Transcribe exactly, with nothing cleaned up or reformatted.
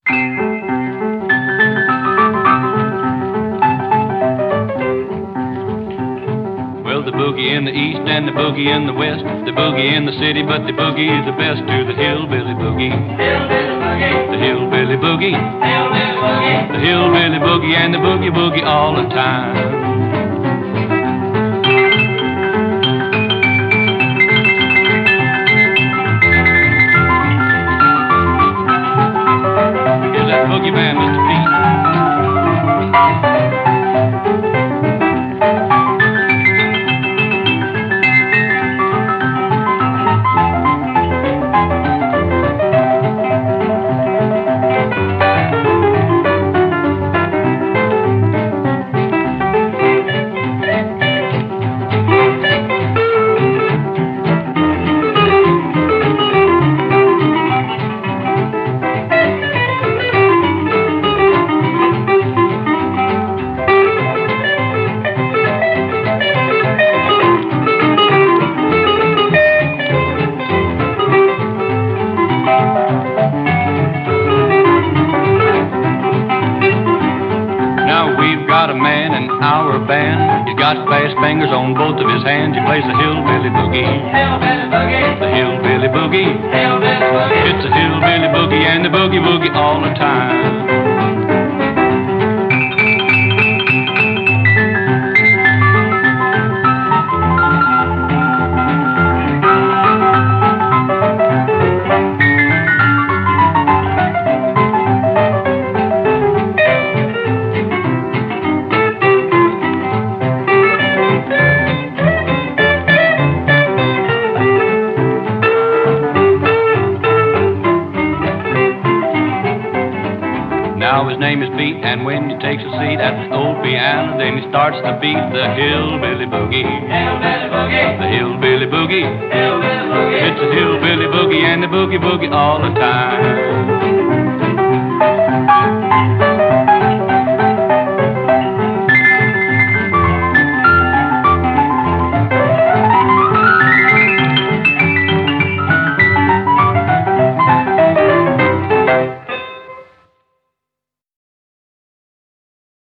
Well, the boogie in the east and the boogie in the west. The boogie in the city, but the boogie is the best to the hillbilly boogie. Hillbilly boogie. The hillbilly boogie. Hillbilly boogie. The hillbilly boogie and the boogie boogie all the time. Here's that boogie man, Mister Pete. Got a man in our band. He's got fast fingers on both of his hands. He plays the hillbilly boogie. Hillbilly boogie. The hillbilly boogie. Hillbilly boogie. It's a hillbilly boogie and the boogie woogie all the time. Now his name is Pete, and when he takes a seat at the old piano, then he starts to beat the hillbilly boogie. Hillbilly boogie. The hillbilly boogie. Hillbilly boogie. It's a hillbilly boogie and the boogie boogie all the time.